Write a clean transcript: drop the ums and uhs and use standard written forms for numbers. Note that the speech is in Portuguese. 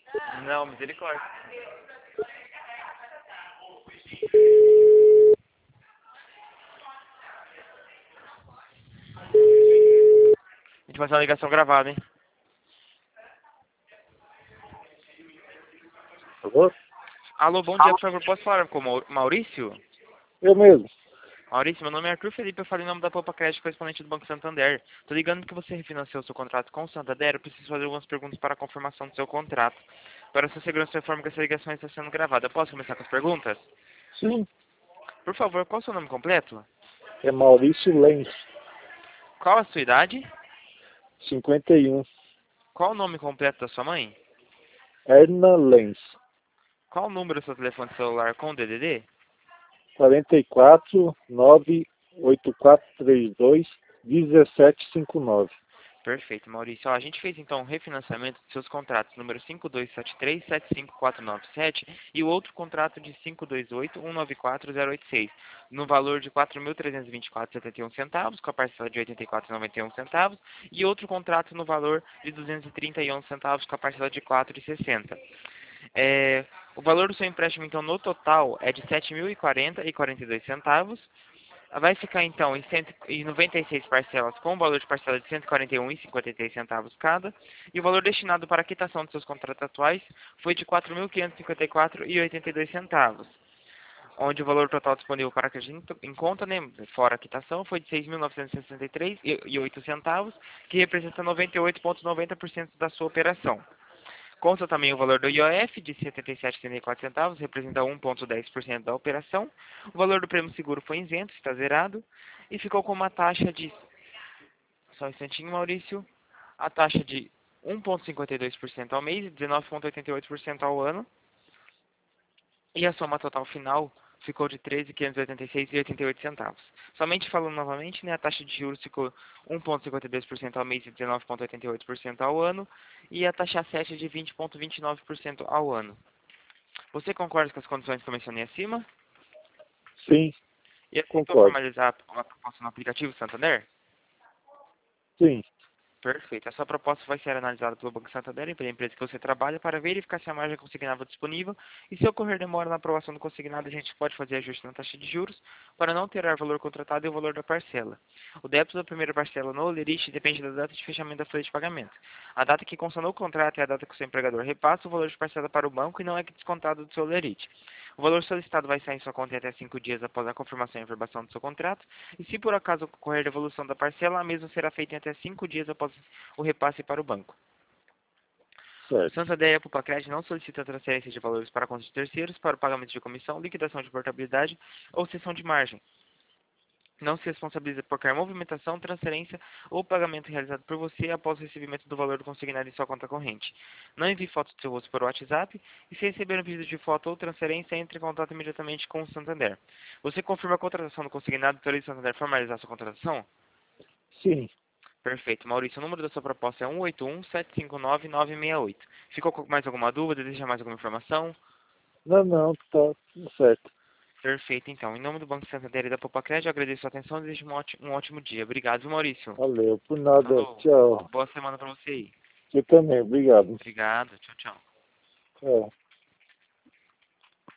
Não, misericórdia. A gente vai fazer uma ligação gravada, hein? Alô? Alô, bom dia, por favor, posso falar com o Maurício? Eu mesmo. Maurício, meu nome é Arthur Felipe, eu falei em nome da Poupa Crédito, correspondente do Banco Santander. Tô ligando que você refinanciou seu contrato com o Santander, eu preciso fazer algumas perguntas para a confirmação do seu contrato. Para sua segurança, eu informo que essa ligação está sendo gravada. Posso começar com as perguntas? Sim. Por favor, qual é o seu nome completo? É Maurício Lenz, Qual a sua idade? 51. Qual o nome completo da sua mãe? Erna Lenz, Qual o número do seu telefone celular com DDD? 44 98432 1759. Perfeito, Maurício. Ó, a gente fez então um refinanciamento dos seus contratos número 5273 75497 e o outro contrato de 528 194 086, no valor de 4.324,71 centavos, com a parcela de 84,91 centavos, e outro contrato no valor de 231 centavos, com a parcela de 4,60. O valor do seu empréstimo, então, no total é de 7.040,42 centavos. Vai ficar, então, em 96 parcelas, com o valor de parcela de 141,53 centavos cada. E o valor destinado para a quitação dos seus contratos atuais foi de 4.554,82 centavos. Onde o valor total disponível para crédito em conta, né, fora a quitação, foi de 6.963,08 centavos, que representa 98,90% da sua operação. Consta também o valor do IOF de R$ 77,74, representa 1,10% da operação. O valor do prêmio seguro foi isento, está zerado. E ficou com uma taxa de, só um instantinho, Maurício, a taxa de 1,52% ao mês e 19,88% ao ano. E a soma total final ficou de 13.586,88 centavos. Somente falando novamente, né, a taxa de juros ficou 1,52% ao mês e 19,88% ao ano, e a taxa 7 de 20,29% ao ano. Você concorda com as condições que eu mencionei acima? Sim, E aceitou concordo. formalizar a proposta no aplicativo Santander? Sim, Perfeito. A sua proposta vai ser analisada pelo Banco Santander e pela empresa que você trabalha para verificar se a margem consignada é disponível e se ocorrer demora na aprovação do consignado, a gente pode fazer ajuste na taxa de juros para não alterar o valor contratado e o valor da parcela. O débito da primeira parcela no Olerite depende da data de fechamento da folha de pagamento. A data que consta no contrato é a data que o seu empregador repassa o valor de parcela para o banco e não é descontado do seu Olerite. O valor solicitado vai sair em sua conta em até 5 dias após a confirmação e aprovação do seu contrato, e se por acaso ocorrer devolução da parcela, a mesma será feita em até 5 dias após o repasse para o banco. O certo. Santander e a Pupacred não solicita transferência de valores para contas de terceiros para o pagamento de comissão, liquidação de portabilidade ou cessão de margem. Não se responsabiliza por qualquer movimentação, transferência ou pagamento realizado por você após o recebimento do valor consignado em sua conta corrente. Não envie fotos do seu rosto por WhatsApp e, se receber um pedido de foto ou transferência, entre em contato imediatamente com o Santander. Você confirma a contratação do consignado pelo Santander formalizar sua contratação? Sim. Perfeito, Maurício. O número da sua proposta é 181-759-968. Ficou com mais alguma dúvida? Deseja mais alguma informação? Não, tá tudo certo. Perfeito, então. Em nome do Banco Santander e da Popacred, eu agradeço a sua atenção e desejo um ótimo dia. Obrigado, Maurício. Valeu. Por nada. Falou. Tchau. Boa semana pra você aí. Eu também. Obrigado. Obrigado. Tchau, tchau. Tchau.